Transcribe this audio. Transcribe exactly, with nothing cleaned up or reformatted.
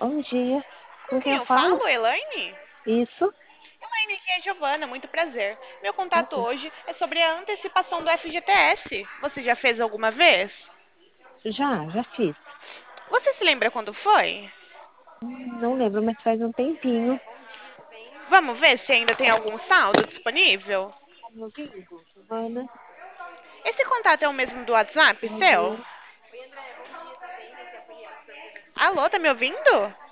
Bom dia. Com Com quem quem eu eu falo? falo, Elaine? Isso? Elaine, aqui é Giovana, muito prazer. Meu contato Prazer. hoje é sobre a antecipação do F G T S. Você já fez alguma vez? Já, já fiz. Você se lembra quando foi? Hum, Não lembro, mas faz um tempinho. Vamos ver se ainda tem algum saldo disponível? Tá me ouvindo, Giovana? Esse contato é o mesmo do WhatsApp, seu? Alô? Alô, tá me ouvindo?